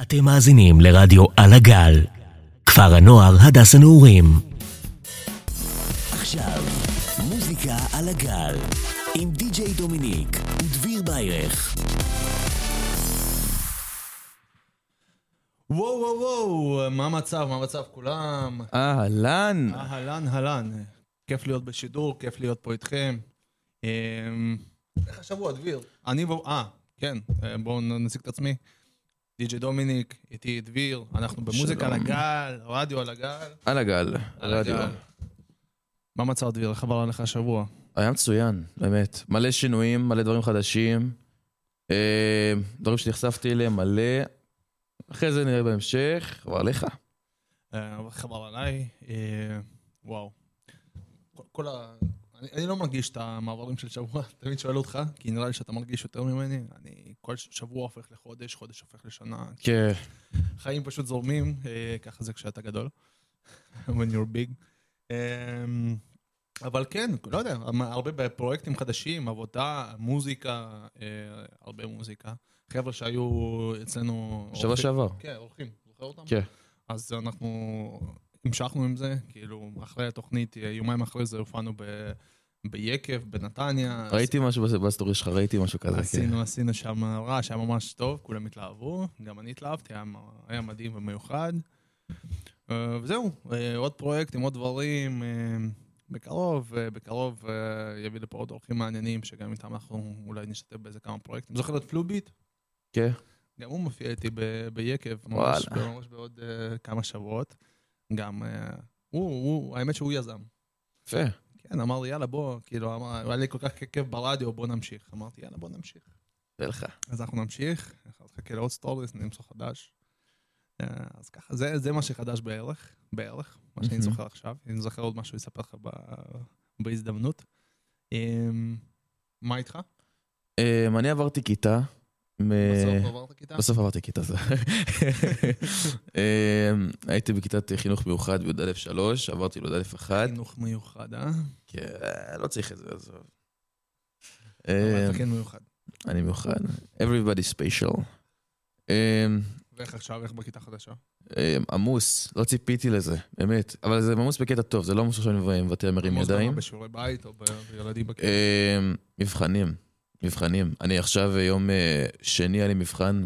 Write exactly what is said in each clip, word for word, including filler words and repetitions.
אתם מאזינים לרדיו על הגל, כפר הנוער הדס הנעורים. עכשיו, מוזיקה על הגל, עם די-ג'יי דומיניק ודביר ביירך. וואו וואו וואו, מה המצב, מה המצב כולם? אהלן. אהלן, אהלן. כיף להיות בשידור, כיף להיות פה איתכם. איך השבוע, דביר? אני בואו, אה, כן, בואו נציג את עצמי. די-ג'יי דומיניק, איתי דביר, אנחנו במוזיקה על הגל, רדיו על הגל. על הגל, רדיו. מה המצב, דביר? איך עבר עליך השבוע? היה מצוין, באמת. מלא שינויים, מלא דברים חדשים. דברים שנחשפתי אליהם, מלא. אחרי זה נראה בהמשך, עבר עליך. איך עבר עליי? וואו. כל ה... אני, אני לא מרגיש את המעברים של שבוע, תמיד שואל אותך, כי נראה לי שאתה מרגיש יותר ממני. אני כל שבוע הופך לחודש, חודש הופך לשנה. כן. חיים פשוט זורמים, ככה זה כשאתה גדול. When you're big. אבל כן, לא יודע, הרבה בפרויקטים חדשים, עבודה, מוזיקה, הרבה מוזיקה. חבר'ה שהיו אצלנו... שבוע שעבר. כן, הולכים, זוכר אותם? כן. אז אנחנו המשכנו עם זה, כאילו, אחרי התוכנית, יומיים אחרי זה הופענו ביקב, בנתניה. ראיתי משהו בסטורי שלך, ראיתי משהו כזה. עשינו, עשינו שם רעש, היה ממש טוב, כולם התלהבו, גם אני התלהבתי, היה מדהים ומיוחד. וזהו, עוד פרויקטים, עוד דברים, בקרוב, בקרוב יביא לפה עוד אורחים מעניינים, שגם איתם אנחנו אולי נשתתף באיזה כמה פרויקטים. זוכר את פלוביט? כן. גם הוא מופיע איתי ביקב, ממש בעוד כמה שבועות. גם, הוא, הוא, האמת שהוא יזם. יפה. כן, אמר לי, יאללה, בוא, כאילו, אמר, היה לי כל כך כיף ברדיו, בוא נמשיך. אמרתי, יאללה, בוא נמשיך. ולך. אז אנחנו נמשיך, חכה לעוד סטוריס, נמצוא חדש. אז ככה, זה, זה מה שחדש בערך, בערך, מה שאני זוכר עכשיו. אני זוכר עוד משהו לספר לך בהזדמנות. מה איתך? אני עברתי כיתה. בסוף עברת כיתה? בסוף עברתי כיתה. הייתי בכיתת חינוך מיוחד בי"א אלף שלוש, עברתי לי"א אלף אחת. חינוך מיוחד, אה? כן, לא צריך את זה, עזוב. אבל אתה כן מיוחד. אני מיוחד. Everybody special. ואיך עכשיו, איך בכיתה חדשה? עמוס, לא ציפיתי לזה, באמת. אבל זה עמוס בקטע טוב, זה לא משהו שאני מבטא מרים ידיים. עמוס בשיעורי בית או בילדים בכיתה? מבחנים. מבחנים. אני עכשיו יום שני היה לי מבחן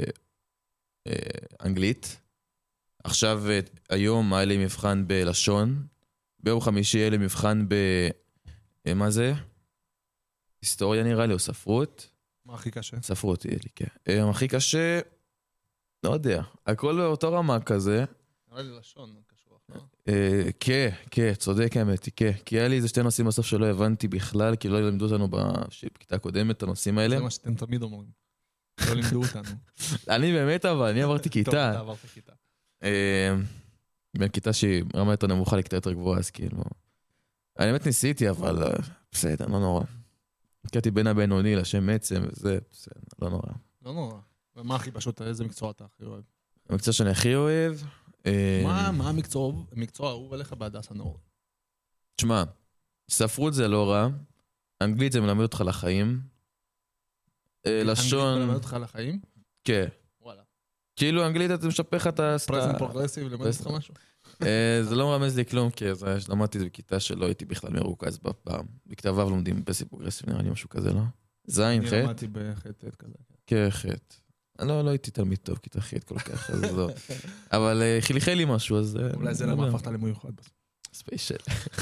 באנגלית. עכשיו היום היה לי מבחן בלשון. ביום חמישי היה לי מבחן ב... מה זה? היסטוריה נראה לי, או ספרות. מה הכי קשה? ספרות יהיה לי, כן. הכי קשה, לא יודע. הכל באותו רמה כזה. נראה לי לשון קשור, לא? כן, כן, צודק האמת, כן. כי היה לי איזה שתי נושאים בסוף שלא הבנתי בכלל, כי לא לימדו אותנו בכיתה הקודמת, את הנושאים האלה. זה מה שאתם תמיד אומרים. לא לימדו אותנו. אני באמת אבל, אני עברתי כיתה. טוב, אתה עברת כיתה. בין כיתה שהיא רמה יותר נמוכה לכיתה יותר גבוהה, אז כאילו... אני באמת ניסיתי, אבל בסדר, לא נורא. קראתי בין הבינוני לשם עצם, וזה בסדר, לא נורא. לא נורא. ומה הכי פשוט, איזה מקצוע אתה הכי אוהב? המקצוע שאני הכי אוהב... מה המקצוע האהוב עליך בהדס הנעורים? תשמע, ספרות זה לא רע, אנגלית זה מלמד אותך לחיים, לשון... אנגלית מלמד אותך לחיים? כן. וואלה. כאילו אנגלית אתה משפך לך את ה... פרזנט פרוגרסיב, למד אותך משהו? זה לא מרמז לי כלום, כי למדתי את זה בכיתה שלא הייתי בכלל מרוכז בפעם. בכיתה ו' לומדים פרזנט פרוגרסיב, נראה לי משהו כזה, לא? זין, ח'? אני למדתי בח' כזה. כן, ח'. לא, לא הייתי תלמיד טוב, כיתה ח' כל כך, אז לא. אבל חילחל לי משהו, אז... אולי זה למה הפכת למיוחד. ספיישל.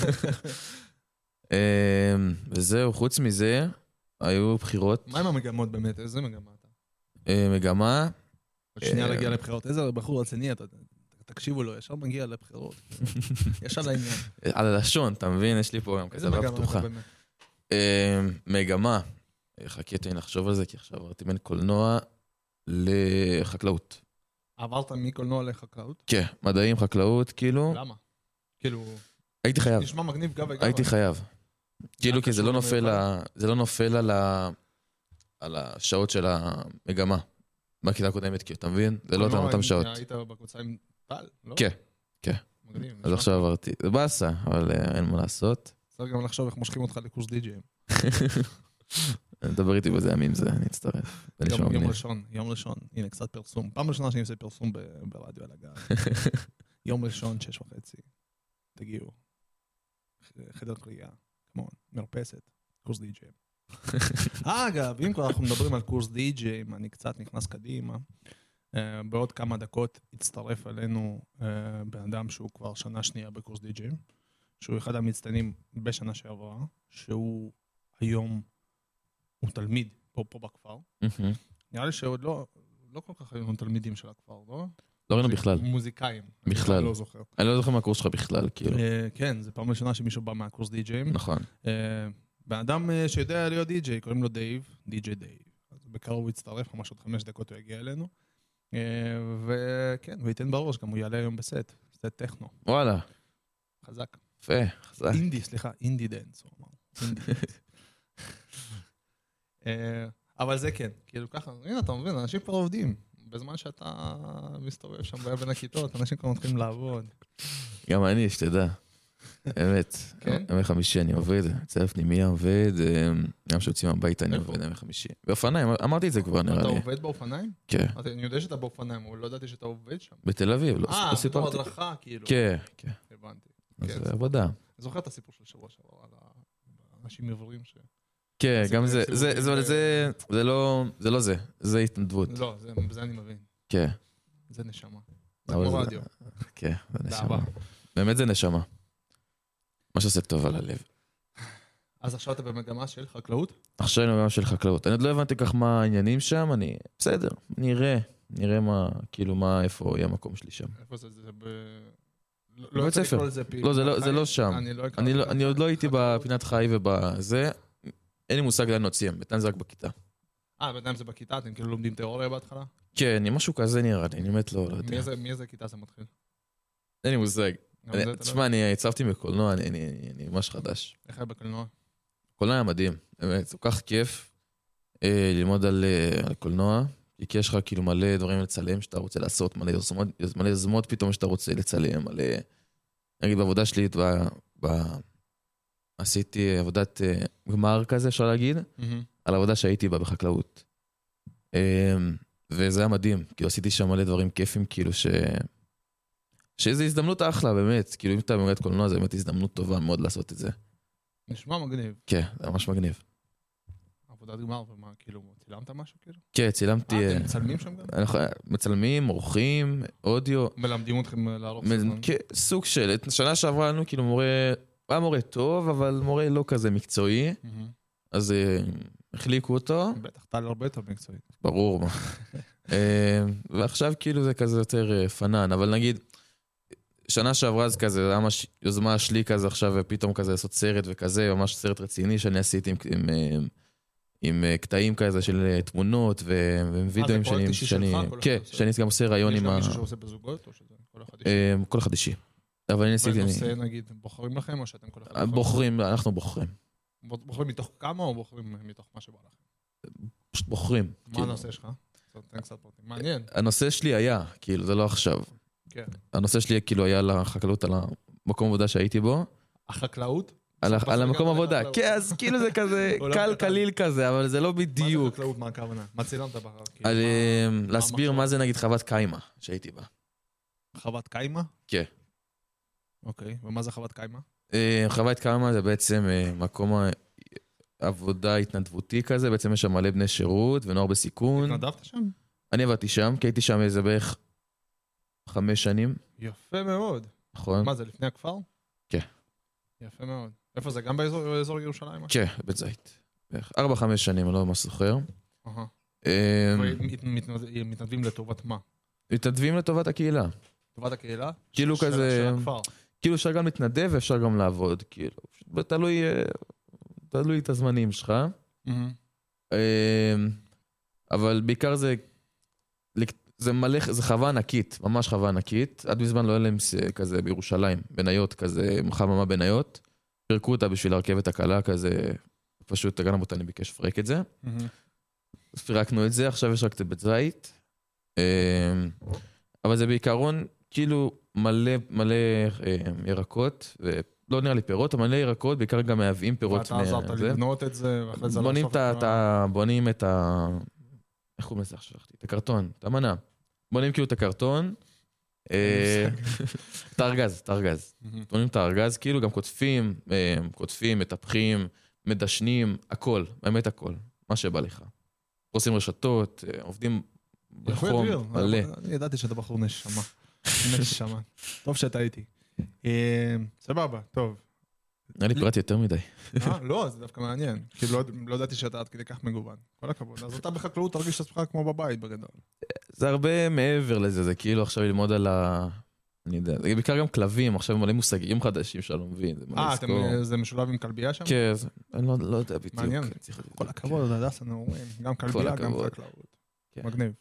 וזהו, חוץ מזה, היו בחירות. מה עם המגמות באמת? איזה מגמה אתה? מגמה? עוד שנייה להגיע לבחירות. איזה בחור רציני, אתה תקשיבו לו, ישר מגיע לבחירות. יש על העניין. על הלשון, אתה מבין? יש לי פה גם כתבה פתוחה. מגמה. חכי תן לחשוב על זה, כי עכשיו עברתי בין קולנוע לחקלאות. עברת מקולנוע לחקלאות? כן, מדעים, חקלאות, כאילו... למה? כאילו... הייתי חייב. נשמע מגניב גב וגב. הייתי חייב. כאילו, כי זה לא נופל זה לא נופל על השעות של המגמה. בכיתה הקודמת, כי אתה מבין? זה לא אותם שעות. היית בקבוצה עם טל, לא? כן, כן. מגניב. אז עכשיו עברתי. זה באסה, אבל אין מה לעשות. צריך גם לחשוב איך מושכים אותך לקורס די-ג'יים. נדבר איתי בזה ימים זה, אני אצטרף. יום ראשון, יום ראשון, הנה קצת פרסום. פעם ראשונה שאני עושה פרסום ברדיו על הגל. יום ראשון, שש וחצי. תגיעו. חדר קריאה, כמו מרפסת, קורס די-ג'יי. אגב, אם כבר אנחנו מדברים על קורס די-ג'יי, אני קצת נכנס קדימה. בעוד כמה דקות הצטרף אלינו בן אדם שהוא כבר שנה שנייה בקורס די-ג'יי, שהוא אחד המצטיינים בשנה שעברה, שהוא היום, הוא תלמיד פה, פה בכפר. נראה לי שעוד לא, לא כל כך היו תלמידים של הכפר, לא? לא ראינו בכלל. מוזיקאים. בכלל. אני לא זוכר. אני לא זוכר מהקורס שלך בכלל, כאילו. כן, זה פעם ראשונה שמישהו בא מהקורס די-ג'יי. נכון. בן אדם שיודע להיות די-ג'יי, קוראים לו דייב, די-ג'יי דייב. אז בקרוב הוא יצטרף, ממש עוד חמש דקות הוא יגיע אלינו. וכן, הוא ייתן בראש, גם הוא יעלה היום בסט, סט טכנו. וואלה. חזק. יפה, חזק. אינדי, סליחה, אינדי דנס, הוא אמר. אינדי דנס. אבל זה כן, כאילו ככה, הנה אתה מבין, אנשים כבר עובדים. בזמן שאתה מסתובב שם בין הכיתות, אנשים כבר מתחילים לעבוד. גם אני, שתדע. אמת. כן? ימי חמישי אני עובד, צלף פנימיה עובד, גם שיוצאים הביתה אני עובד ימי חמישי. באופניים, אמרתי את זה כבר נראה לי. אתה עובד באופניים? כן. אני יודע שאתה באופניים, אבל לא ידעתי שאתה עובד שם. בתל אביב, לא סיפרתי. אה, בתור הדרכה, כאילו. כן, כן. הבנתי. אז זה עבודה. אני זוכר את הסיפור של שבוע שעבר, על האנשים עיוורים ש... כן, גם זה, זה לא זה, זה התנדבות. לא, זה אני מבין. כן. זה נשמה. זה כמו רדיו. כן, זה נשמה. באמת זה נשמה. מה שעושה טוב על הלב. אז עכשיו אתה במגמה של חקלאות? עכשיו אני במגמה של חקלאות. אני עוד לא הבנתי כך מה העניינים שם, אני... בסדר, נראה. נראה מה, כאילו מה, איפה יהיה המקום שלי שם. איפה זה? זה ב... בבית ספר. לא, זה לא שם. אני עוד לא הייתי בפינת חי ובזה. אין לי מושג לאן נוצאים, בינתיים זה רק בכיתה. אה, בינתיים זה בכיתה? אתם כאילו לומדים תיאוריה בהתחלה? כן, משהו כזה נראה לי, אני באמת לא יודע. מאיזה כיתה זה מתחיל? אין לי מושג. תשמע, אני הצבתי בקולנוע, אני ממש חדש. איך היה בקולנוע? קולנוע היה מדהים, באמת, זה כל כך כיף ללמוד על קולנוע, כי יש לך כאילו מלא דברים לצלם שאתה רוצה לעשות, מלא יוזמות פתאום שאתה רוצה לצלם, מלא... נגיד בעבודה שלי, עשיתי עבודת גמר כזה, אפשר להגיד, על העבודה שהייתי בה בחקלאות. וזה היה מדהים, כאילו עשיתי שם מלא דברים כיפים, כאילו ש... שזו הזדמנות אחלה, באמת. כאילו אם אתה באמת קולנוע, זה באמת הזדמנות טובה מאוד לעשות את זה. נשמע מגניב. כן, זה ממש מגניב. עבודת גמר, ומה, כאילו, צילמת משהו כאילו? כן, צילמתי... אה, אתם מצלמים שם גם? מצלמים, עורכים, אודיו. מלמדים אתכם לערוך סרטון? כן, סוג של... שנה שעברה לנו, כאילו, מורה... היה מורה טוב, אבל מורה לא כזה מקצועי. אז החליקו אותו. בטח, טל הרבה יותר מקצועי. ברור. ועכשיו כאילו זה כזה יותר פנן, אבל נגיד, שנה שעברה זה כזה, זה היה ממש יוזמה שלי כזה עכשיו, ופתאום כזה לעשות סרט וכזה, ממש סרט רציני שאני עשיתי עם, עם, עם, עם קטעים כזה של תמונות ווידאוים שאני... אישי שלך? כן, שאני גם עושה רעיון עם ה... יש גם מישהו שעושה בזוגות, או שזה כל אחד אישי? כל אחד אישי. אבל אני עשיתי... בנושא, נגיד, בוחרים לכם, או שאתם כל אחד בוחרים? בוחרים, אנחנו בוחרים. בוחרים מתוך כמה, או בוחרים מתוך מה שבא לכם? פשוט בוחרים. מה הנושא שלך? תן קצת פרטים. מעניין. הנושא שלי היה, כאילו, זה לא עכשיו. כן. הנושא שלי כאילו היה לחקלאות, על המקום עבודה שהייתי בו. החקלאות? על המקום עבודה. כן, אז כאילו זה כזה קל קליל כזה, אבל זה לא בדיוק. מה זה חקלאות? מה הכוונה? מה צילמת בה? להסביר מה זה נגיד חוות קיימה שהייתי בה. חוות קיימה? כן. אוקיי, ומה זה חוות קיימה? חוות קיימה זה בעצם מקום עבודה התנדבותי כזה, בעצם יש שם מלא בני שירות ונוער בסיכון. התנדבת שם? אני עבדתי שם, כי הייתי שם איזה בערך חמש שנים. יפה מאוד. נכון. מה, זה לפני הכפר? כן. יפה מאוד. איפה זה? גם באזור ירושלים? כן, בית זית. בערך ארבע, חמש שנים, אני לא ממש זוכר. מתנדבים לטובת מה? מתנדבים לטובת הקהילה. לטובת הקהילה? כאילו כזה... של הכפר. כאילו אפשר גם להתנדב ואפשר גם לעבוד, כאילו. תלוי, תלוי את הזמנים שלך. אבל בעיקר זה... זה מלא, זה חווה ענקית, ממש חווה ענקית. עד מזמן לא היה להם כזה בירושלים, בניות כזה, חממה בניות. פרקו אותה בשביל הרכבת הקלה כזה, פשוט הגן הבוטני ביקש לפרק את זה. אז פרקנו את זה, עכשיו יש רק את בית זית. אבל זה בעיקרון כאילו מלא, מלא ירקות, לא נראה לי פירות, אבל מלא ירקות, בעיקר גם מהווים פירות. ואתה עזרת לבנות את זה, ואחרי זה בונים את ה... בונים את ה... איך הוא מסך שלחתי? את הקרטון, את המנה. בונים כאילו את הקרטון, את הארגז, את הארגז. בונים את הארגז, כאילו גם קוטפים, קוטפים, מטפחים, מדשנים, הכל, באמת הכל, מה שבא לך. עושים רשתות, עובדים בחום, מלא. אני ידעתי שאתה בחור נשמה. נשמה. טוב שאתה איתי. סבבה, טוב. נראה לי פירטתי יותר מדי. לא, זה דווקא מעניין. כי לא ידעתי שאתה עד כדי כך מגוון. כל הכבוד. אז אתה בחקלאות תרגיש את עצמך כמו בבית בגדול. זה הרבה מעבר לזה, זה כאילו עכשיו ללמוד על ה... אני יודע, זה בעיקר גם כלבים, עכשיו מלא מושגים חדשים שלא מבין. אה, זה משולב עם כלבייה שם? כן, אני לא יודע בדיוק. מעניין. כל הכבוד, הדס, אני אומרים. גם כלבייה, גם חקלאות. מגניב.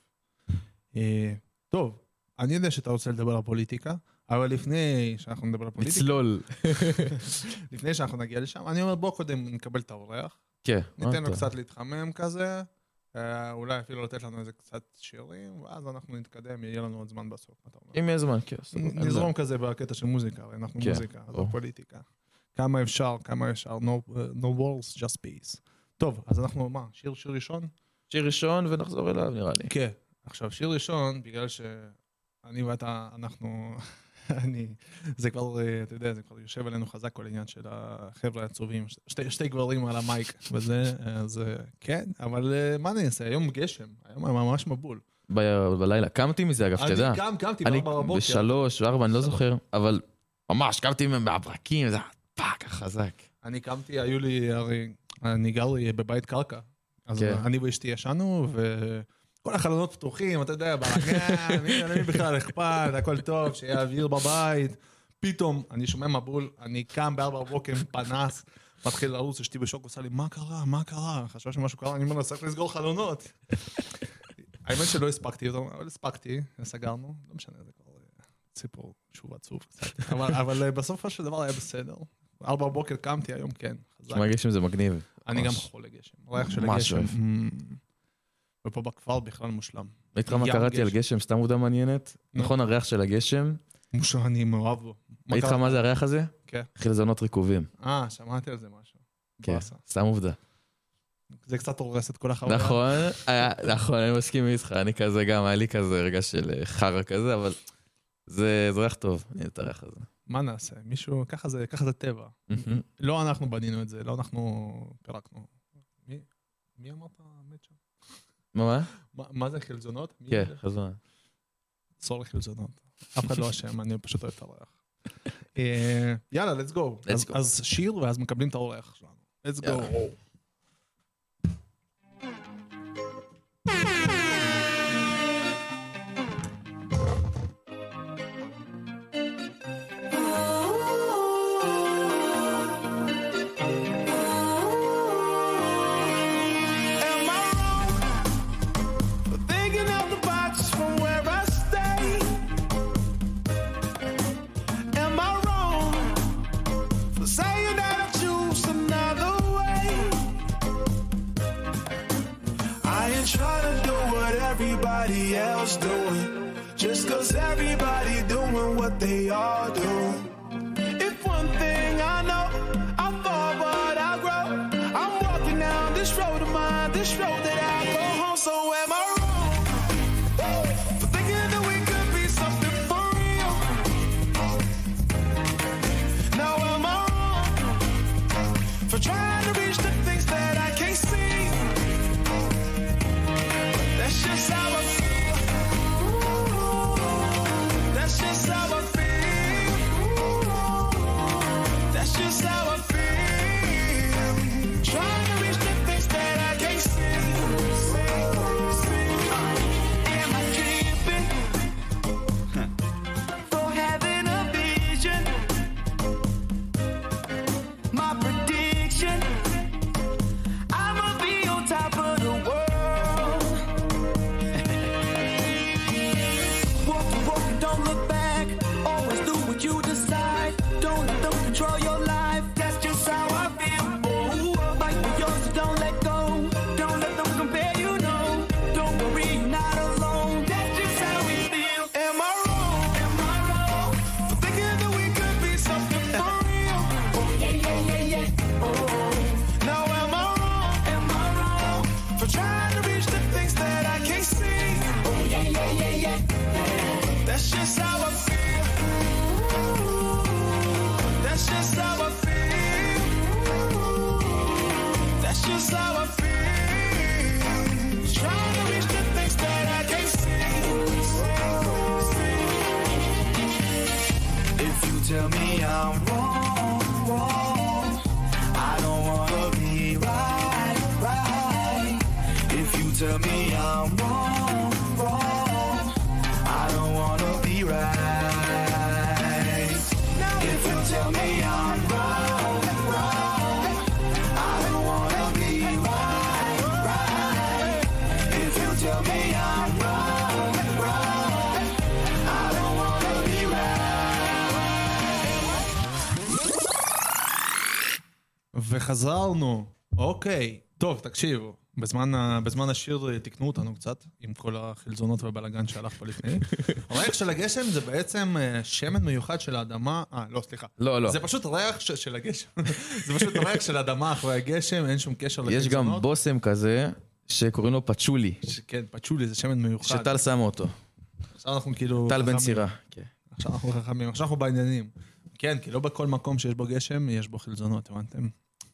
טוב, אני יודע שאתה רוצה לדבר על פוליטיקה, אבל לפני שאנחנו נדבר על פוליטיקה... מצלול. לפני שאנחנו נגיע לשם, אני אומר בוא קודם נקבל את האורח. כן. ניתן לו קצת להתחמם כזה, אולי אפילו לתת לנו איזה קצת שירים, ואז אנחנו נתקדם, יהיה לנו עוד זמן בסוף. אם יהיה זמן, כן. נזרום כזה בקטע של מוזיקה, אנחנו מוזיקה, לא פוליטיקה. כמה אפשר, כמה אפשר, no walls, just peace. טוב, אז אנחנו, מה, שיר שיר ראשון? שיר ראשון ונחזור אליו, נראה לי. כן. עכשיו, שיר ראשון, בגלל שאני ואתה, אנחנו, אני, זה כבר, אתה יודע, זה כבר יושב עלינו חזק כל עניין של החבר'ה העצובים, שתי, שתי גברים על המייק, וזה, אז כן, אבל מה אני אעשה? היום גשם, היום ממש מבול. ב- בלילה, קמתי מזה אגב, שתדע. אני קם, קמתי בארבע בבוקר. בשלוש, ארבע, אני לא זוכר, אבל ממש, קמתי מהברקים, זה פאק, חזק. אני קמתי, היו לי, הרי, אני גר בבית קרקע, אז אני ואשתי ישנו, ו... כל החלונות פתוחים, אתה יודע, בלגן, אני בכלל אכפת, הכל טוב, שיהיה אוויר בבית. פתאום, אני שומע מבול, אני קם בארבע בבוקר, פנס, מתחיל לרוץ, אשתי בשוק, עושה לי, מה קרה, מה קרה? חשב שמשהו קרה, אני אומר, צריך לסגור חלונות. האמת שלא הספקתי, אבל הספקתי, סגרנו, לא משנה, זה כבר סיפור שוב עצוב קצת. אבל בסופו של דבר היה בסדר. ארבע בבוקר קמתי, היום כן. שמע גשם זה מגניב. אני גם חולה גשם. ריח של הגשם. ופה בכפר בכלל מושלם. ראית מה קראתי על גשם, סתם עובדה מעניינת? נכון, הריח של הגשם? מושלם, אני מאוהב בו. ראית לך מה זה הריח הזה? כן. חלזונות ריקובים. אה, שמעתי על זה משהו. כן, סתם עובדה. זה קצת הורס את כל החוויה. נכון, נכון, אני מסכים איתך, אני כזה גם, היה לי כזה רגע של חרא כזה, אבל זה ריח טוב, אני את הריח הזה. מה נעשה? מישהו, ככה זה, ככה זה טבע. לא אנחנו בנינו את זה, לא אנחנו פירקנו. מי אמרת מת שם? מה? מה זה חלזונות? כן, חלזונות. סורי חלזונות. אף אחד לא אשם, אני פשוט אוהב את האורח. יאללה, let's go. אז שיר ואז מקבלים את האורח שלנו. let's go. Just cause everybody doing what they all do. If one thing I know, I fall but I grow. I'm walking down this road of mine, this road that I go home. So am I wrong for thinking that we could be something for real? Now am I wrong for trying to reach the things that I can't see? That's just how I feel. That's just how I feel. That's just how I feel. Trying to reach the things that I can't see. Am I tripping for having a vision? My prediction, I'ma be on top of the world. Walk, walk, don't look back. Always do what you decide. Don't let them control your life. That's just how I feel. Ooh, fight for yours, so don't let go. Don't let them compare, you know. Don't worry, you're not alone. That's just how we feel. Am I wrong? Am I wrong for thinking that we could be something for real? tell me I'm wrong, wrong, I don't wanna be right, right. If you tell me I'm wrong, wrong, I don't wanna be right. If you tell me I'm wrong, wrong, I don't wanna be right, right. If you tell me I'm wrong, wrong, I don't wanna be right. וחזרנו. אוקיי. טוב, תקשיבו. בזמן, ה- בזמן השיר תקנו אותנו קצת, עם כל החלזונות והבלגן שהלך פה לפני. הריח של הגשם זה בעצם אה, שמן מיוחד של האדמה, אה, לא, סליחה. לא, לא. זה פשוט ריח ש- של הגשם. זה פשוט ריח של האדמה אחרי הגשם, אין שום קשר יש גם לחלזונות. בושם כזה, שקוראים לו פצ'ולי, ש- כן, פצ'ולי זה שמן מיוחד. שטל שם אותו. עכשיו אנחנו כאילו... טל בן חכמים. צירה. כן. עכשיו אנחנו חכמים, עכשיו אנחנו בעניינים. כן, כי לא בכל מקום שיש בו גשם, יש בו חלזונות, הבנתם?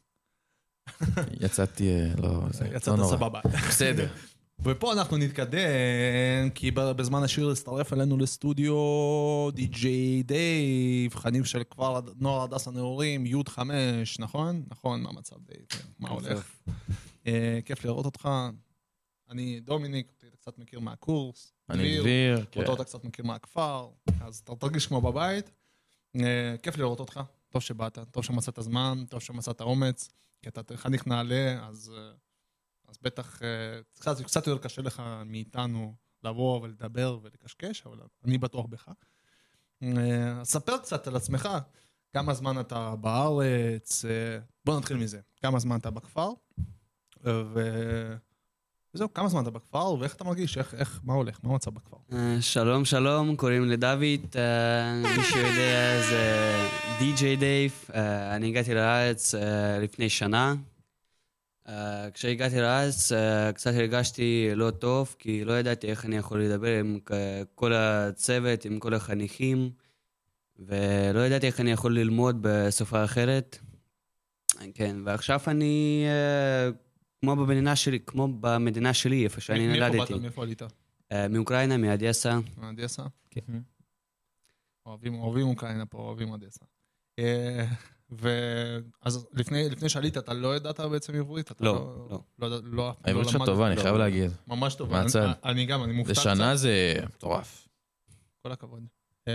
יצאתי, אה, לא, זה לא יצאת נורא. סבבה. בסדר. ופה אנחנו נתקדם, כי בזמן השיר הצטרף אלינו לסטודיו די-ג'יי דייב, חניך של כפר נוער הדס הנעורים, י' חמש, נכון? נכון, מה המצב דייב? מה הולך? אה, כיף לראות אותך. אני דומיניק, אתה קצת מכיר מהקורס. אני דביר. כן. אותו אתה קצת מכיר מהכפר, אז אתה תרגיש כמו בבית. אה, כיף לראות אותך, טוב שבאת, טוב שמצאת זמן, טוב שמצאת אומץ, כי אתה חניך נעלה, אז... אה, אז בטח אה, קצת, קצת יותר קשה לך מאיתנו לבוא ולדבר ולקשקש, אבל אני בטוח בך. אה, ספר קצת על עצמך, כמה זמן אתה בארץ, אה, בוא נתחיל מזה, כמה זמן אתה בכפר, אה, ו- וזהו, כמה זמן אתה בכפר, ואיך אתה מרגיש, איך, איך, מה הולך, מה המצב בכפר? אה, שלום, שלום, קוראים לי דוד, אה, מי שיודע זה די-ג'יי דייב, אה, אני הגעתי לארץ אה, לפני שנה. Uh, כשהגעתי לארץ, uh, קצת הרגשתי לא טוב, כי לא ידעתי איך אני יכול לדבר עם כ- כל הצוות, עם כל החניכים, ולא ידעתי איך אני יכול ללמוד בשפה אחרת. כן, ועכשיו אני uh, כמו במדינה שלי, כמו במדינה שלי, איפה שאני מאיפה נולדתי. באת? מאיפה עלית? Uh, מאוקראינה, מאדסה. מאדסה? כן. אוהבים, אוהבים אוקראינה פה, אוהבים אדסה. אה, ואז לפני, לפני שעלית, אתה לא ידעת בעצם עברית? אתה לא, לא. לא, לא, לא, העברית לא שלך למדת? טובה, אני לא. חייב להגיד. ממש טובה. מהצד. אני, אני גם, אני מופתע קצת. לשנה זה מטורף. כל הכבוד. אמ,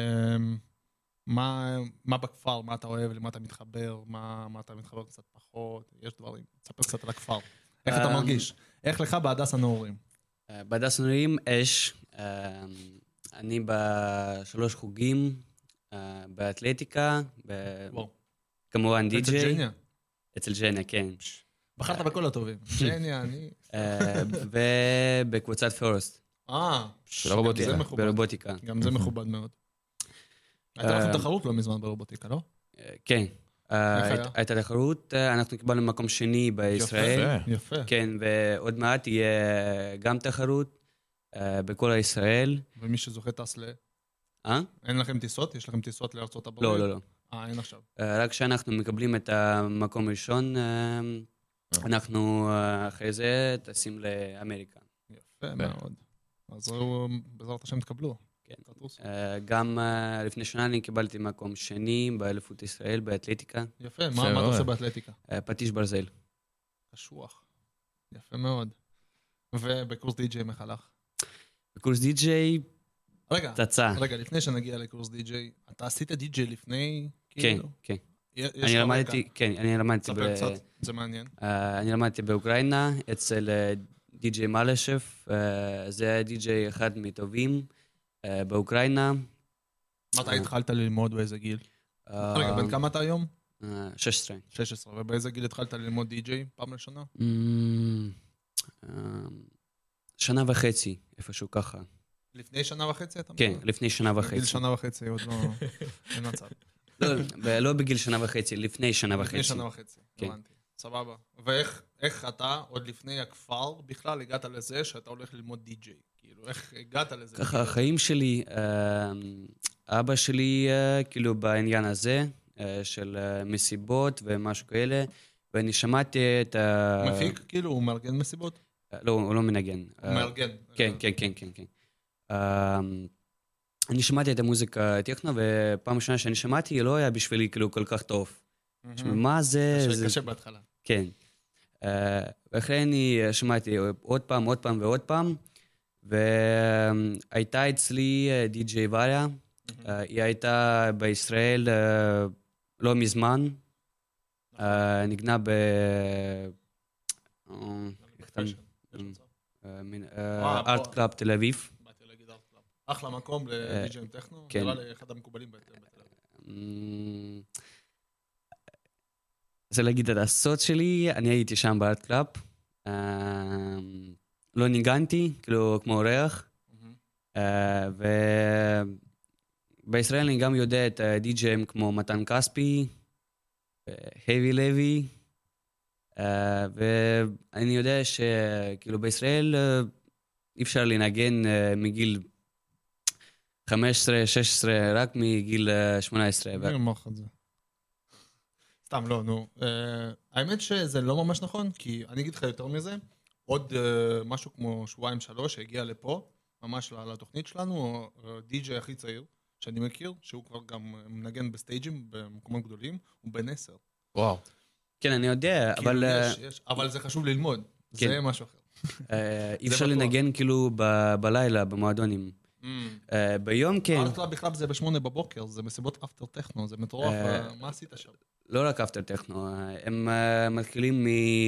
מה, מה בכפר, מה אתה אוהב, למה אתה מתחבר, מה, מה אתה מתחבר קצת פחות, יש דברים. תספר קצת על הכפר. איך אתה אמ, מרגיש? איך לך בהדס הנעורים? Uh, בהדס הנעורים אש, uh, אני בשלוש חוגים, uh, באתלטיקה, ב- וואו. כמובן אצל די-ג'יי. ג'ניה. אצל ג'ניה, כן. בחרת בכל הטובים. ג'ניה, אני... אה, ובקבוצת פורסט, אה, של הרובוטיקה. גם זה מכובד. ברובוטיקה. גם זה מכובד מאוד. הייתה לכם תחרות לא מזמן ברובוטיקה, לא? אה, כן. אה, איך היה? הי- הייתה תחרות, אה, אנחנו קיבלנו מקום שני בישראל. יפה. יפה. כן, ועוד מעט תהיה גם תחרות אה, בכל הישראל. ומי שזוכה טס ל... אה? אין לכם טיסות? יש לכם טיסות לארצות הברית? לא, לא, לא. אה, אין עכשיו. אה, רק כשאנחנו מקבלים את המקום הראשון, אה, אנחנו אה, אחרי זה טסים לאמריקה. יפה מאוד. אז הוא- בעזרת השם תקבלו. כן. תטוסו. אה, גם אה, לפני שנה אני קיבלתי מקום שני באליפות ישראל באתלטיקה, יפה, מה יפה מה אתה מאוד. עושה באתלטיקה? אה, פטיש ברזל. קשוח. יפה מאוד. ובקורס די-ג'יי איך הלך? בקורס די-ג'יי, רגע, פצצה. רגע, לפני שנגיע לקורס די-ג'יי, אתה עשית די-ג'יי לפני? כן, כאילו? כן. יש לך אני רקע. למדתי, כן, אני למדתי, ספר ב- קצת, זה מעניין. אה, אני למדתי באוקראינה, אצל אה, די-ג'יי מלשב, אה, זה היה די-ג'יי אחד מטובים אה, באוקראינה. מתי התחלת ללמוד באיזה גיל? אה, רגע, בן כמה אתה היום? אה, שש עשרה. שש עשרה, ובאיזה גיל התחלת ללמוד די-ג'יי? פעם ראשונה? אמ, אה, שנה וחצי, איפשהו ככה. לפני שנה וחצי אתה כן, מדבר? לפני שנה בגיל וחצי. שנה וחצי עוד לא... אין מצב. לא, ב- לא בגיל שנה וחצי, לפני שנה לפני וחצי. שנה וחצי, כן. הבנתי. סבבה. ואיך איך אתה, עוד לפני הכפר, בכלל הגעת לזה שאתה הולך ללמוד די-ג'יי? כאילו, איך הגעת לזה? ככה, החיים שלי, אה, אבא שלי אה, כאילו בעניין הזה, אה, של אה, מסיבות ומשהו כאלה, ואני שמעתי את ה... מפיק? כאילו, הוא מארגן מסיבות? אה, לא, הוא לא מנגן. הוא אה, מארגן. כן, כן, כן, כן, כן. אה, אני שמעתי את המוזיקה טכנו, ופעם ראשונה שאני שמעתי, לא היה בשבילי כאילו כל כך טוב. מה זה? קשה, זה... קשה בהתחלה. כן. Uh, ואחרי אני שמעתי עוד פעם, עוד פעם ועוד פעם, והייתה אצלי די-ג'יי וריה, uh, היא הייתה בישראל uh, לא מזמן, uh, נגנה ב... ארט קלאב תל אביב. באתי להגיד ארט קלאב. אחלה מקום לדי-ג'יי טכנו, כן. נראה לי אחד המקובלים בתל אביב. זה להגיד את הסוד שלי, אני הייתי שם בארט קלאב, לא ניגנתי, כאילו כמו אורח, ובישראל אני גם יודע את די-ג'יים כמו מתן כספי, heavy לוי, ואני יודע שכאילו בישראל אי אפשר לנגן מגיל חמש עשרה שש עשרה, רק מגיל שמונה עשרה. אני אומר לך את זה. סתם, לא, נו. האמת שזה לא ממש נכון, כי אני אגיד לך יותר מזה, עוד משהו כמו שבועיים שלוש שהגיע לפה, ממש לתוכנית שלנו, די-ג'יי הכי צעיר שאני מכיר, שהוא כבר גם מנגן בסטייג'ים במקומות גדולים, הוא בן עשר. וואו. כן, אני יודע, אבל... יש, יש, אבל זה חשוב ללמוד, זה משהו אחר. אי אפשר לנגן כאילו בלילה, במועדונים. ביום כן. ארט קלאב בכלל זה בשמונה בבוקר, זה מסיבות אפטר טכנו, זה מטורף, מה עשית שם? לא רק אפטר טכנו, הם מתחילים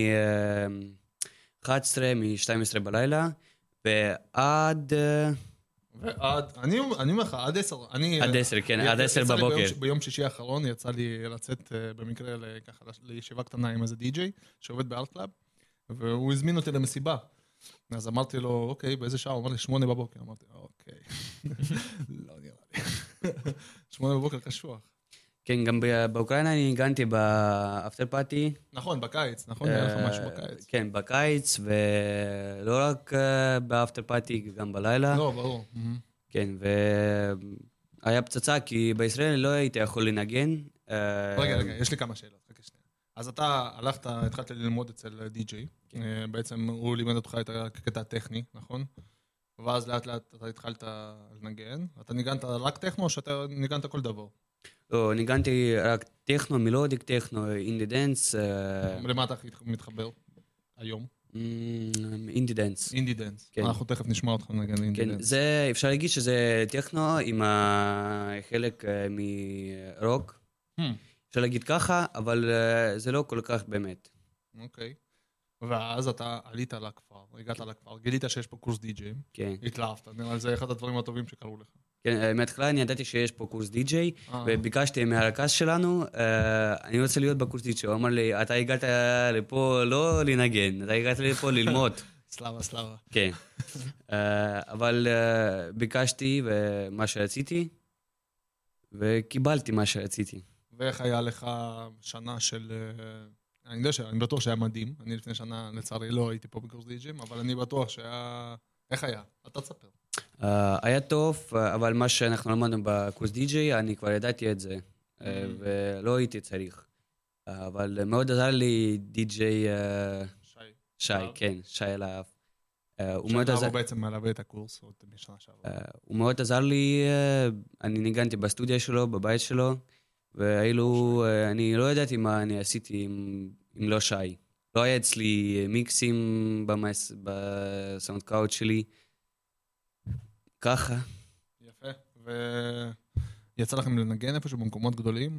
מ-אחת עשרה, מ-שתים עשרה בלילה, ועד... ועד, אני אומר לך, עד עשר. עד עשר, כן, עד עשר בבוקר. ביום שישי האחרון יצא לי לצאת במקרה לישיבה קטנה עם איזה די-ג'יי שעובד בארט קלאב, והוא הזמין אותי למסיבה. אז אמרתי לו, אוקיי, באיזה שעה? הוא אמר לי, שמונה בבוקר. אמרתי, אוקיי. לא נראה לי. שמונה בבוקר קשוח. כן, גם באוקראינה אני הגנתי באפטר פאטי. נכון, בקיץ, נכון? היה לך משהו בקיץ. כן, בקיץ, ולא רק באפטר פאטי, גם בלילה. לא, ברור. כן, והיה פצצה, כי בישראל לא הייתי יכול לנגן. רגע, רגע, יש לי כמה שאלות. אז אתה הלכת, התחלת ללמוד אצל די-ג'יי, בעצם הוא לימד אותך את הקטע הטכני, נכון? ואז לאט לאט אתה התחלת לנגן. אתה ניגנת רק טכנו או שאתה ניגנת כל דבר? לא, ניגנתי רק טכנו, מלודיק טכנו, אינדי דנס. למה אתה מתחבר היום? אינדי דנס. אינדי דנס. אנחנו תכף נשמע אותך נגן אינדי דנס. זה, אפשר להגיד שזה טכנו עם החלק מרוק. אפשר להגיד ככה, אבל זה לא כל כך באמת. אוקיי. ואז אתה עלית לכפר, הגעת לכפר, גילית שיש פה קורס די-ג'יי. כן. התלהבת, נראה לי זה אחד הדברים הטובים שקרו לך. כן, מהתחלה אני ידעתי שיש פה קורס די-ג'יי, וביקשתי מהרכז שלנו, אני רוצה להיות בקורס די-ג'יי. הוא אמר לי, אתה הגעת לפה לא לנגן, אתה הגעת לפה ללמוד. סלאבה, סלאבה. כן. אבל ביקשתי מה שרציתי, וקיבלתי מה שרציתי. ואיך היה לך שנה של... אני יודע שאני בטוח שהיה מדהים. אני לפני שנה, לצערי, לא הייתי פה בקורס די-ג'יי, אבל אני בטוח שהיה... איך היה? אתה תספר. היה טוב, אבל מה שאנחנו למדנו בקורס די-ג'יי, אני כבר ידעתי את זה, ולא הייתי צריך. אבל מאוד עזר לי די-ג'יי... שי. שי, כן, שי אלהב. הוא בעצם מלווה את הקורס עוד משנה שעברה. הוא מאוד עזר לי, אני ניגנתי בסטודיה שלו, בבית שלו, ואילו אני לא ידעתי מה אני עשיתי אם לא שי. לא היה אצלי מיקסים בסאונד קאוט שלי. ככה. יפה. ויצא לכם לנגן איפשהו במקומות גדולים?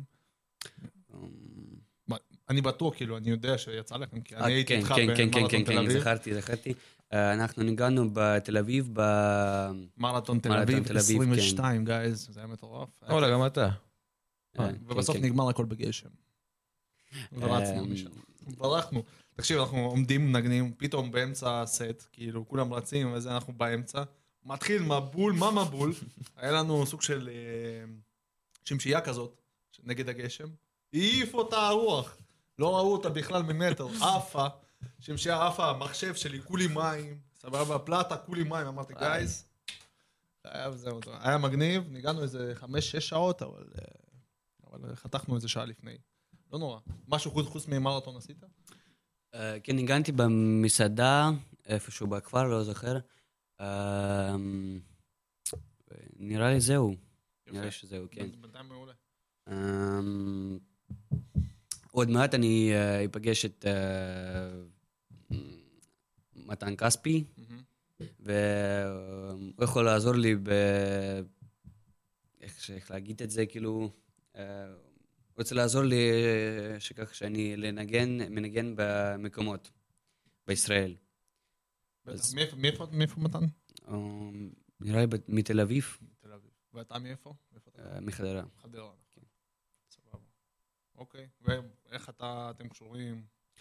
אני בטוח, כאילו, אני יודע שיצא לכם, כי אני הייתי איתך במרתון תל אביב. זכרתי, זכרתי. אנחנו ניגענו בתל אביב, במרתון תל אביב, עשרים ושתיים, גייז, זה היה מטורף. אולי, גם אתה. ובסוף נגמר הכל בגשם. ורצנו משם. ברחנו. תקשיב, אנחנו עומדים, נגנים, פתאום באמצע הסט, כאילו, כולם רצים, וזה אנחנו באמצע. מתחיל מבול, מה מבול? היה לנו סוג של שמשייה כזאת, נגד הגשם. העיף אותה הרוח. לא ראו אותה בכלל ממטר. עפה, שמשייה עפה, המחשב שלי, כולי מים, סבבה, פלטה, כולי מים. אמרתי, גייז, היה מגניב, ניגענו איזה חמש, שש שעות, אבל... אבל חתכנו איזה שעה לפני. לא נורא. משהו חוץ, חוץ ממרתון עשית? כן, ניגנתי במסעדה, איפשהו בכפר, לא זוכר. נראה לי זהו. נראה לי שזהו, כן. בינתיים מעולה. אמ, עוד מעט אני אה, אפגש את אה, מתן כספי, והוא יכול לעזור לי ב... איך איך להגיד את זה, כאילו... אה, הוא רוצה לעזור לי אה, שכך שאני לנגן, מנגן במקומות בישראל. אז- מאיפה- מאיפה מאיפה מתן? אמ, נראה לי ב- מתל אביב, מתל אביב. ואתה מאיפה? מאיפה אתה? אה, מחדרה. חדרה. סבבה. אוקיי. ואיך אתה, אתם קשורים?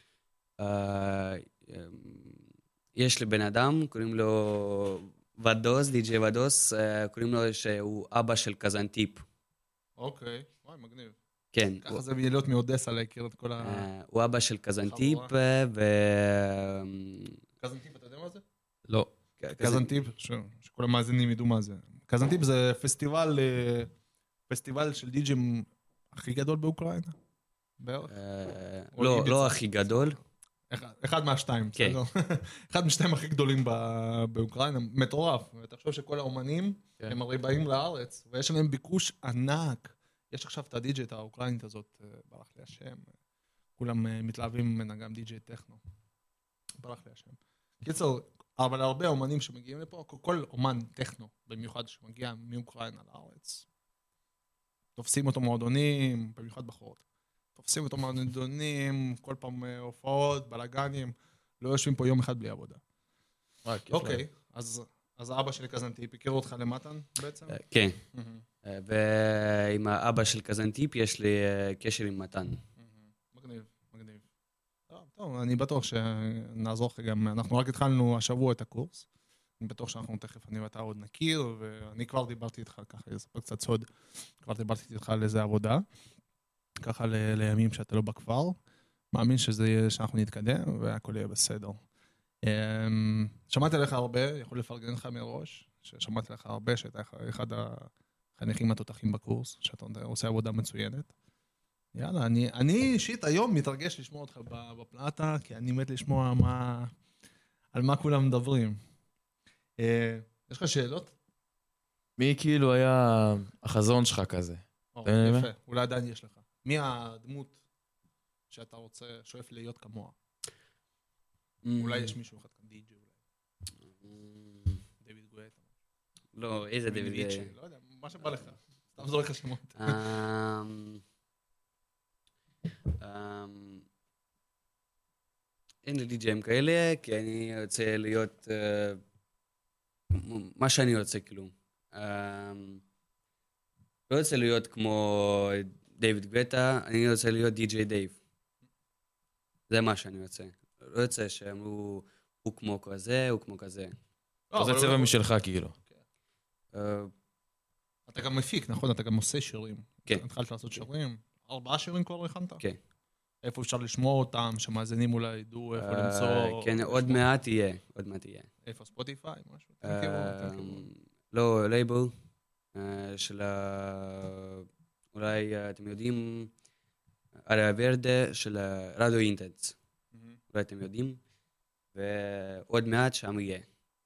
אה, אמ, יש לי בן אדם, קוראים לו ודוס, די.ג'יי ודוס, אה, קוראים לו שהוא אבא של קזנטיפ. אוקיי. וואי, מגניב. כן, ככה הוא- זה להיות מאודסה להכיר את כל ה... אה, הוא אבא של קזנטיפ, חבורה. אה, ו... קזנטיפ, אתה יודע מה זה? לא. קזנטיפ, ש- שכל המאזינים ידעו מה זה. קזנטיפ זה פסטיבל, אה, פסטיבל של די-ג'ים הכי גדול באוקראינה. בערך. אה, או לא, אינדיץ. לא הכי גדול. אחד- אחד מהשתיים, כן. בסדר? אחד משתיים הכי גדולים ב- באוקראינה, מטורף. ותחשוב שכל האומנים, כן. הם הרי באים לארץ, ויש להם ביקוש ענק. יש עכשיו את הדי-ג'יית האוקראינית הזאת, אה, ברח לי השם. כולם אה, מתלהבים ממנה, גם די-ג'יי טכנו. ברח לי השם. קיצר, אבל הרבה אומנים שמגיעים לפה, כל- כל אומן טכנו, במיוחד שמגיע מאוקראינה לארץ, תופסים אותו מועדונים, במיוחד בחורות. תופסים אותו מועדונים, כל פעם אה, הופעות, בלאגנים, לא יושבים פה יום אחד בלי עבודה. אה, כיף אוקיי, אז אז האבא שלי קזנטיפ, הכירו אותך למתן בעצם? אה, כן, מהמם, אה, ועם האבא של קזנטיפ יש לי אה, קשר עם מתן. מהמם. מגניב, מגניב. טוב, טוב, אני בטוח שנעזור לך גם, אנחנו רק התחלנו השבוע את הקורס. אני בטוח שאנחנו תכף, אני ואתה עוד נכיר, ואני כבר דיברתי איתך, ככה, אספר קצת סוד, כבר דיברתי איתך על איזה עבודה, ככה ל- לימים שאתה לא בכפר. מאמין שזה יהיה, שאנחנו נתקדם, והכל יהיה בסדר. אמ, שמעתי עליך הרבה, יכול לפרגן לך מראש, ששמעתי עליך הרבה, שהייתה אחד החניכים התותחים בקורס, שאתה עושה עבודה מצוינת. יאללה, אני, אני אישית היום מתרגש לשמוע אותך ב- בפלטה, כי אני מת לשמוע מה, על מה כולם מדברים. אה, יש לך שאלות? מי כאילו היה החזון שלך כזה? או, תן לי יפה, אולי עדיין יש לך. מי הדמות שאתה רוצה, שואף להיות כמוה? אולי יש מישהו אחד כאן, די.ג'יי אולי. דיוויד גואטה. לא, איזה דיוויד... ליצ'י, לא יודע, מה שבא לך. סתם זורק לך שמות. אמ, אמ, אין לי די.ג'יים כאלה, כי אני רוצה להיות אה, מ- מה שאני רוצה, כאילו. אמ, לא רוצה להיות כמו דיוויד גואטה, אני רוצה להיות די.ג'יי דייב. זה מה שאני רוצה. לא רוצה שאמרו, הוא כמו כזה, הוא כמו כזה. זה אבל- צבע משלך כאילו. אה, אתה גם מפיק, נכון? אתה גם עושה שירים. כן. התחלת לעשות שירים. ארבעה שירים כבר הכנת? כן. איפה אפשר לשמוע אותם, שמאזינים אולי ידעו איפה אה, למצוא? כן, עוד לשמוע? מעט יהיה, עוד מעט יהיה. איפה, ספוטיפיי, משהו? תמכרו, אה, תמכרו. לא, לייבל אה, של ה... אולי אה, אתם יודעים, אריה ורדה של אה, רדיו אינטנס. מהמם. אולי אתם יודעים. ועוד מעט שם יהיה.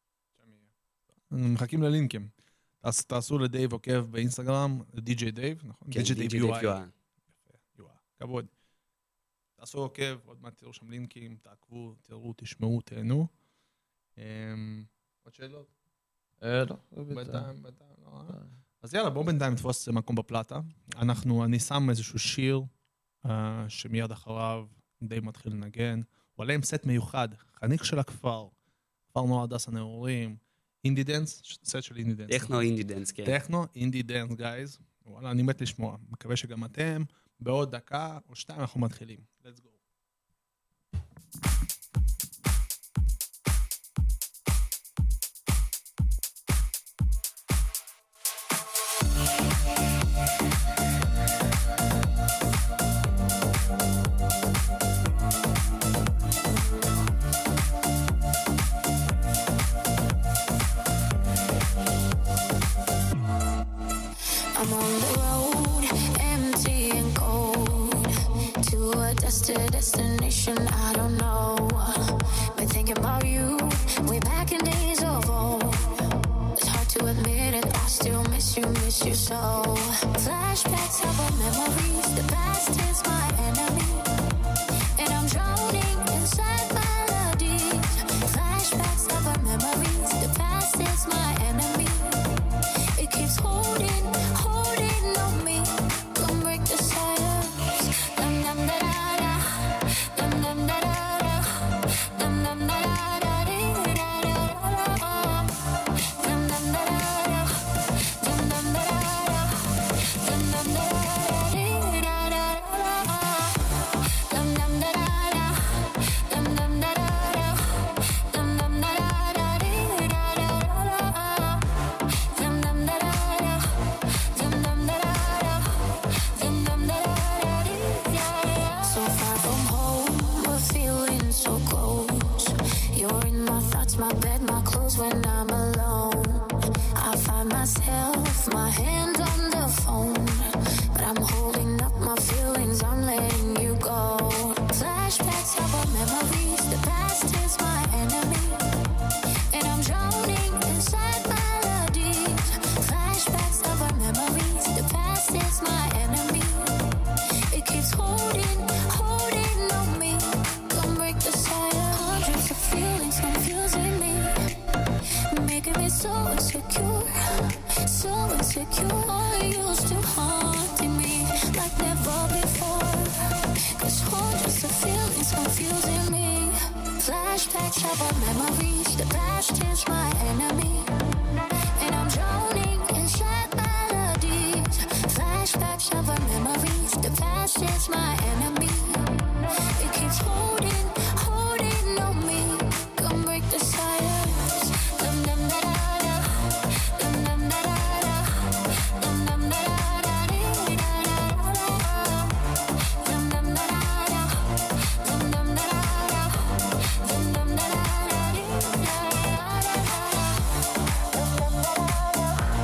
מחכים ללינקים. תעש- תעשו לדייב עוקב באינסטגרם, די.ג'יי דייב, נכון? כן, די.ג'יי דייב די.ג'יי יו דייב איי. יו איי. יואו, כבוד. תעשו עוקב, עוד מעט תראו שם לינקים, תעקבו, תראו, תשמעו, תהנו. אמ, עוד שאלות? אה, לא. בינתיים, בינתיים, לא. אה? אז יאללה, בואו בינתיים נתפוס איזה מקום בפלטה. אנחנו, אני שם איזשהו שיר, אה, שמיד אחריו די מתחיל לנגן. הוא עולה עם סט מיוחד, חניך של הכפר, כפר נוער הדס הנעורים, אינדי דנס, סט של אינדי דנס. טכנו אינדי דנס, כן. טכנו, אינדי דנס, גייז. וואלה, אני מת לשמוע. מקווה שגם אתם, בעוד דקה או שתיים אנחנו מתחילים. Let's go. I'm on the road, empty and cold, to a destined destination I don't know. Been thinking about you, way back in days of old. It's hard to admit it, I still miss you, miss you so. Flashbacks of our memories, the past is my enemy, and I'm drowning inside melodies. Flashbacks of our memories, the past is my enemy. It keeps holding, holding on me. Come break the silence. Dum dum da da da, dum dum da da da, dum dum da da da dee da da da. Dum dum da da da, dum dum da da da, dum dum da da dee da da da. Dum dum da da da, dum dum da da da, dum dum da da da dee da da da. Dum dum da da da, dum dum da da da, dum dum da da dee da da. So far from home, but feeling so close. You're in my thoughts, my bed, my clothes when I'm alone. I find myself, my hand on the phone, but I'm holding up my feelings, I'm letting you go. Flashbacks of our memories, the past is my enemy, and I'm drowning inside melodies. Flashbacks of our memories, the past is my enemy. It keeps holding, holding on me. Come break the silence. Hundreds of feelings confusing me, making me so insecure, so insecure. All used to haunting me like never before. Cause hundreds of feelings confusing me. Flashbacks of our memories, the past is my enemy, and I'm drowning inside melodies. Flashbacks of our memories, the past is my enemy. It keeps holding, holding on me. Come break the silence. Dum dum da da da, dum dum da da da, dum dum da da da dee da da da. Dum dum da da da, dum dum da da da, dum dum da da da dee da da da. Dum dum da da da,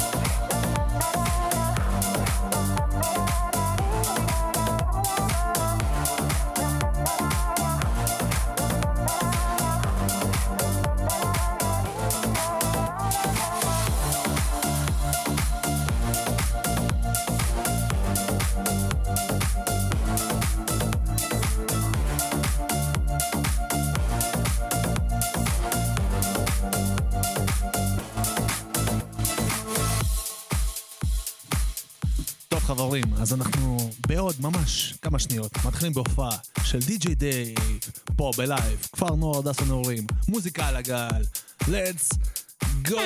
טוב חברים, אז אנחנו בעוד ממש כמה שניות מתחילים בהופעה של די-ג'יי דייב פה בלייב, כפר נוער דס הנעורים, מוזיקה על הגל, let's go!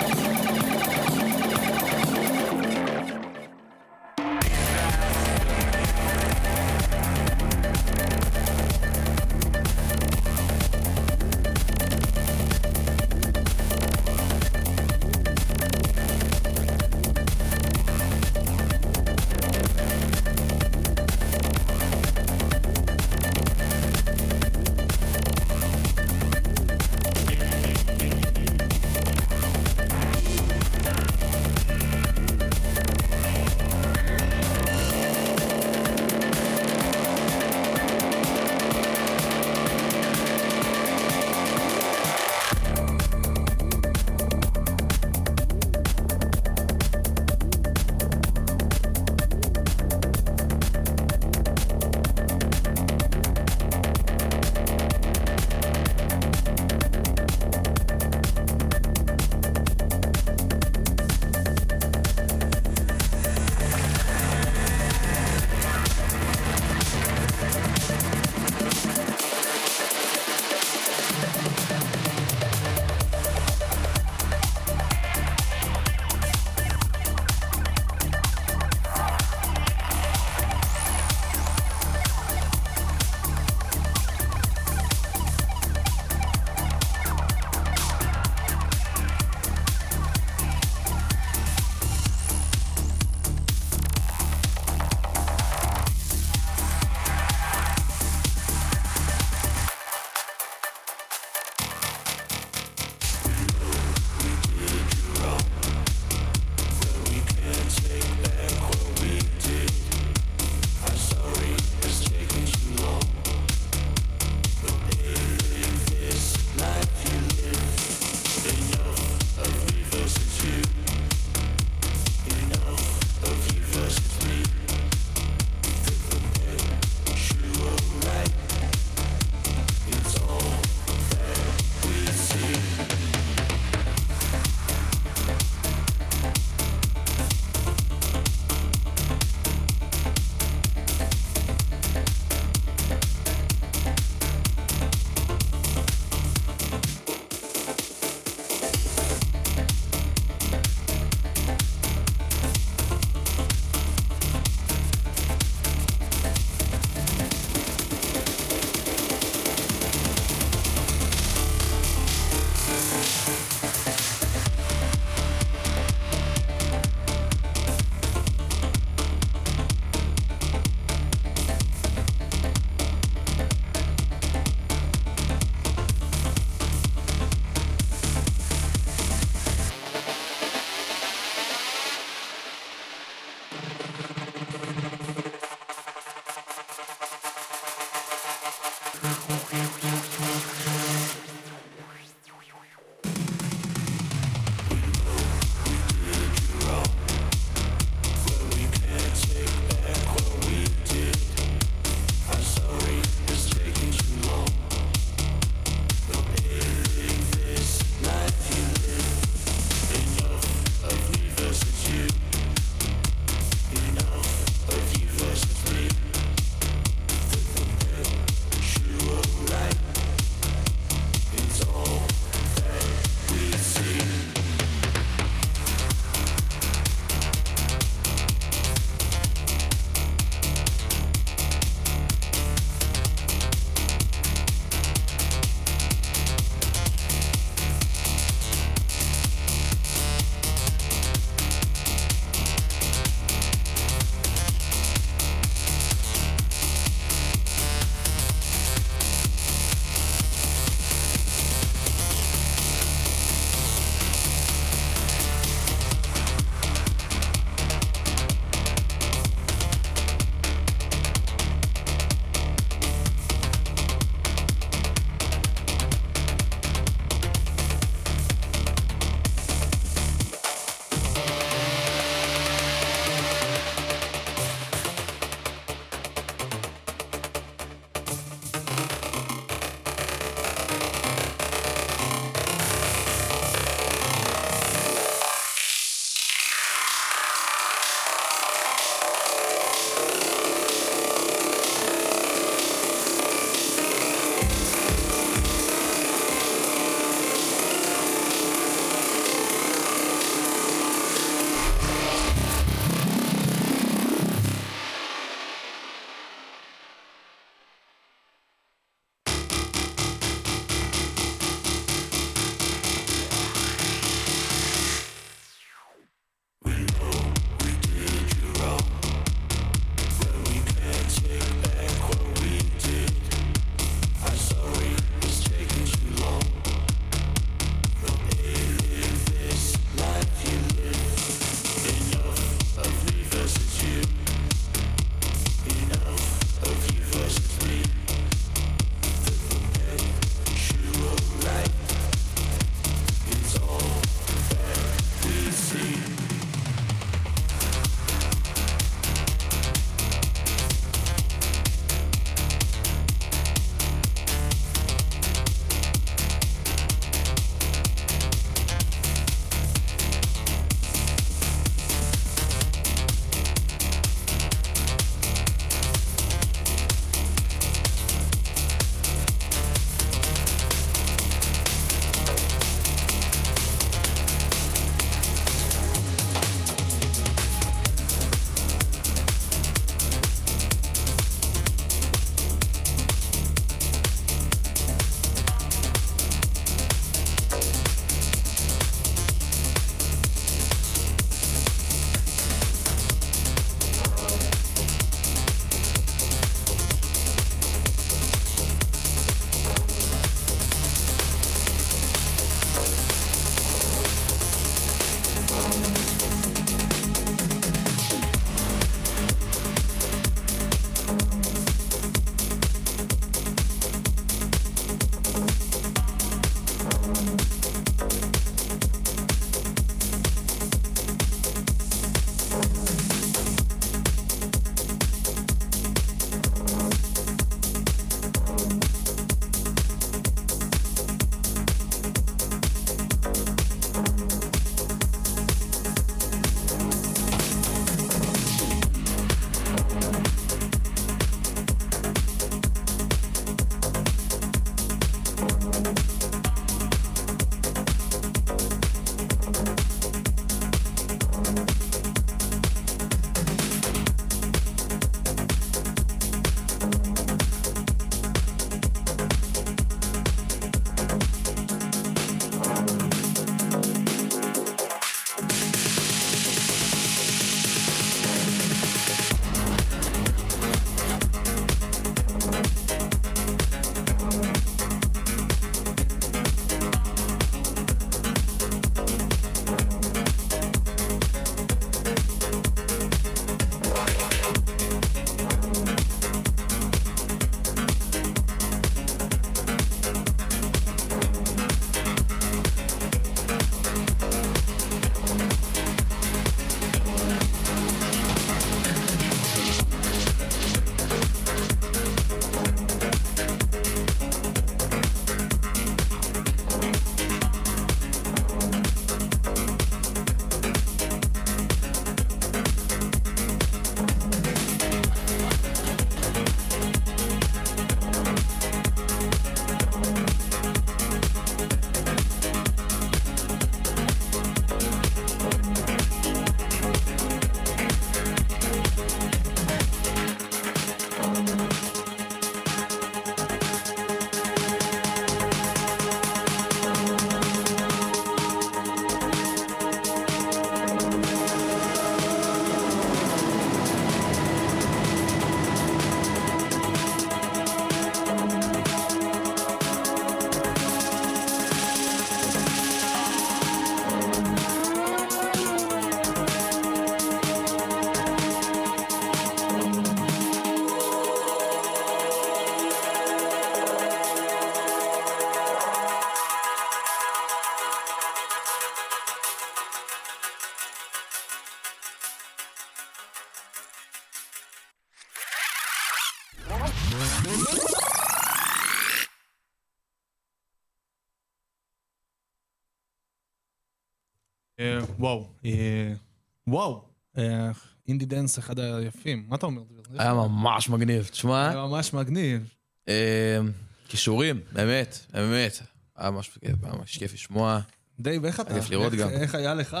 אה, וואו, אה, וואו, אה, אינדי דנס אחד היפים, מה אתה אומר? היה ממש מגניב, תשמע, היה ממש מגניב. אה, קישורים, באמת, באמת, היה ממש ממש כיף לשמוע. דייב, איך אתה? כיף לראות איך- גם. איך היה לך?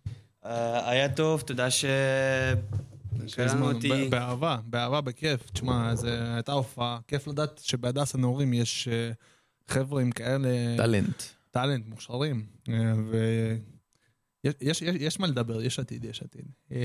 אה, היה טוב, תודה ש... קראנו אותי. ב- באהבה, באהבה, בכיף. תשמע, זה הייתה הופעה, כיף לדעת שבהדס הנעורים יש אה, חבר'ה עם כאלה... טלנט. טאלנט, מוכשרים, אה, ויש יש, יש, יש מה לדבר, יש עתיד, יש עתיד. אה,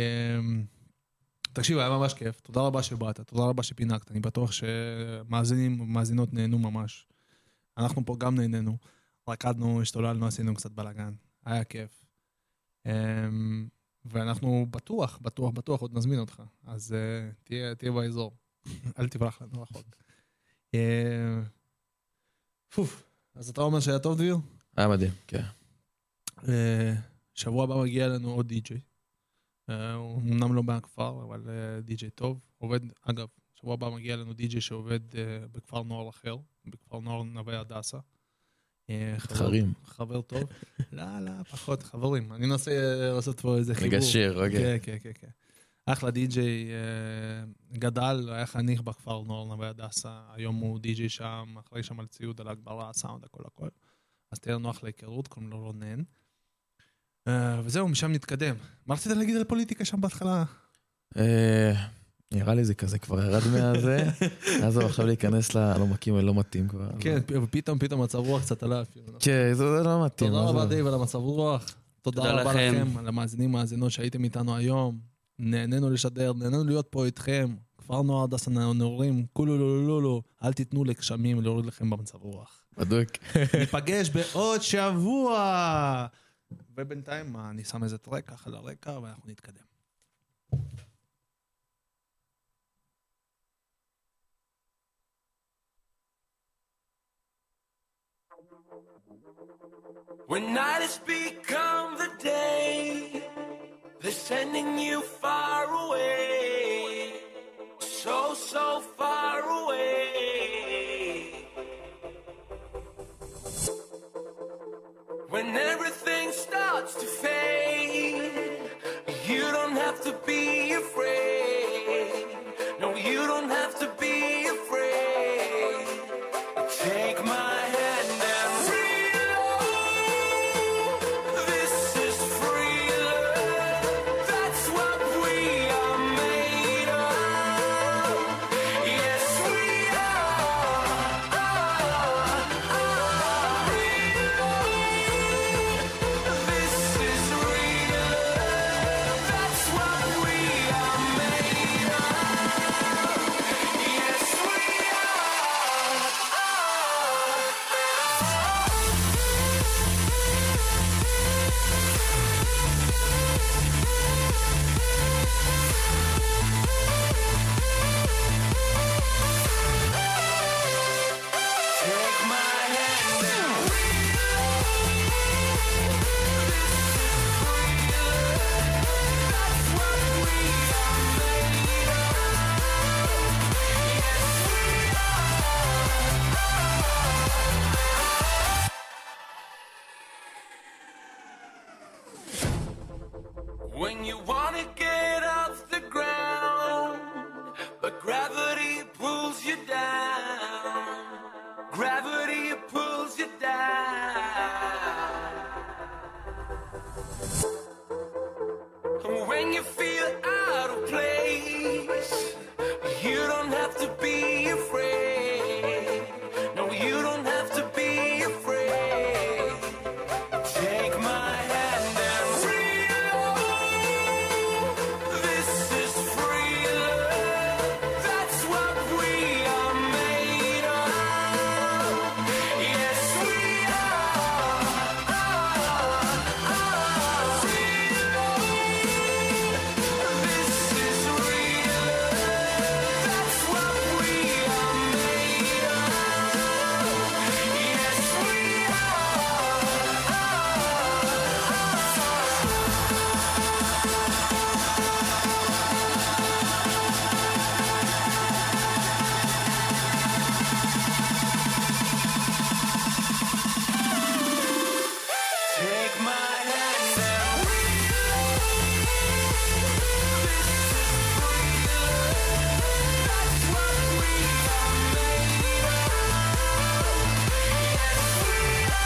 תקשיב, היה ממש כיף, תודה רבה שבאת, תודה רבה שפינקת, אני בטוח שמאזינים ומאזינות נהנו ממש. אנחנו פה גם נהנינו, רקדנו, השתוללנו, עשינו קצת בלגן, היה כיף. אה, ואנחנו בטוח, בטוח, בטוח, עוד נזמין אותך, אז אה, תהיה, תהיה באזור, אל תברח לנו רחוק. אה, פוף. אז אתה אומר שהיה טוב, דביר? היה מדהים, כן. אה, שבוע הבא מגיע לנו עוד די-ג'יי. אה, הוא אמנם לא מהכפר, אבל אה, די-ג'יי טוב. עובד, אגב, שבוע הבא מגיע לנו די-ג'יי שעובד אה, בכפר נוער אחר, בכפר נוער נווה הדסה. אה, חבר- מתחרים. חבר טוב. לא, לא, פחות, חברים. אני מנסה אה, לעשות פה איזה חיבור. לגשר, אוקיי. כן, כן, כן, כן. אחלה די-ג'יי, אה, גדל, היה חניך בכפר נוער נווה הדסה, היום הוא די-ג'יי שם, אחרי שם על ציוד, על הגברה, הסאונד, הכל הכל. אז תהיה לנו אחלה היכרות, קוראים לו רונן. אה, וזהו, משם נתקדם. מה רצית להגיד על פוליטיקה שם בהתחלה? אה, נראה לי זה כזה כבר ירד מהזה, אז הוא עכשיו להיכנס ללא מקים ולא מתאים כבר. כן, ופתאום, פתאום מצב רוח קצת עלה אפילו. כן, זה זה לא מתאים. תודה מה רבה זה? דייב על המצב רוח. תודה תודה רבה לכם. לכם, על המאזינים, מאזינות שהייתם איתנו היום. נהנינו לשדר, נהנינו להיות פה איתכם. כפר נוער הדסה נעורים, כולו לא לא לא, אל תיתנו לגשמים להוריד לכם במצב רוח. בדוק. ניפגש בעוד שבוע. ובינתיים אני שם איזה טרק ככה לרקע ואנחנו נתקדם. When night has become the day, they're sending you far away, so, so far away. When everything starts to fade, you don't have to be afraid. No, you don't have to be afraid. Take my hand and When you wanna get off the ground, but gravity pulls you down. Gravity pulls you down. When you feel out of place, you don't have to be afraid. No, you don't have to be afraid. Take my hand and free love. This is free love. That's what we are made of. Yes, we are. Free love. This is real love. That's what we are made of. Yes, we take my hand and that's what we are made of. Yes, we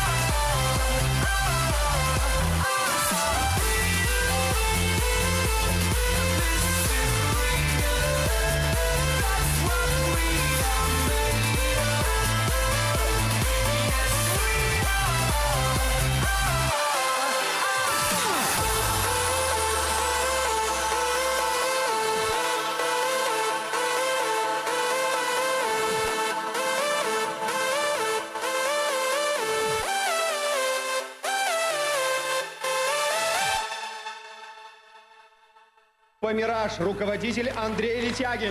Мираж, руководитель Андрей Летягин.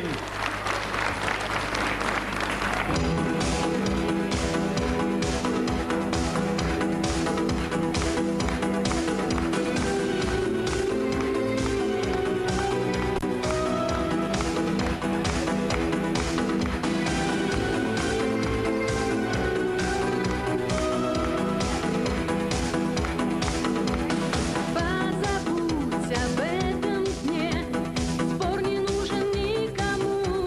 Позабудь об этом дне, спор не нужен никому.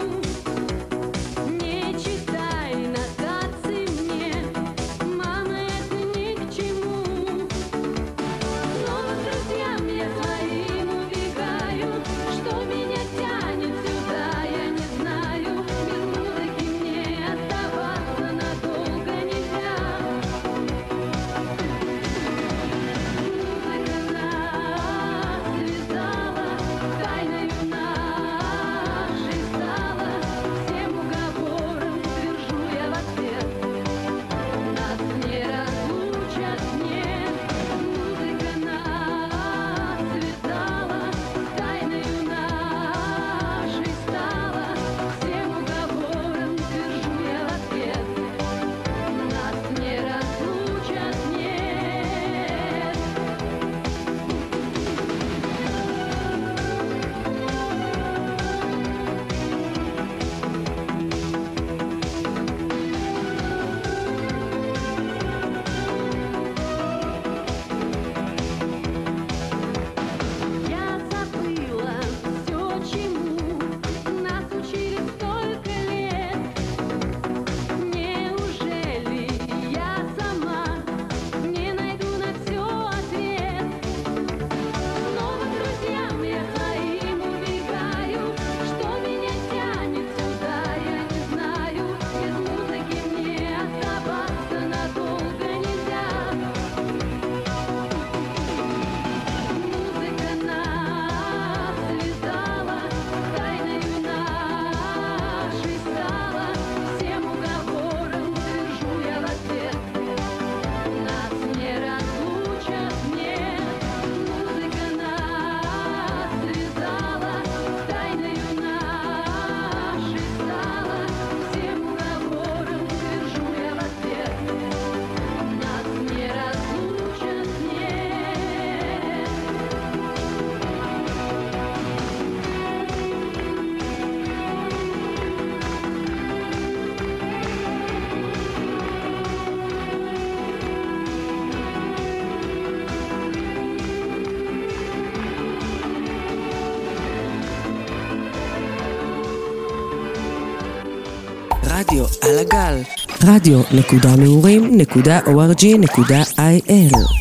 רדיו על הגל. רדיו נקודה נעורים נקודה או אר ג'י נקודה איי אל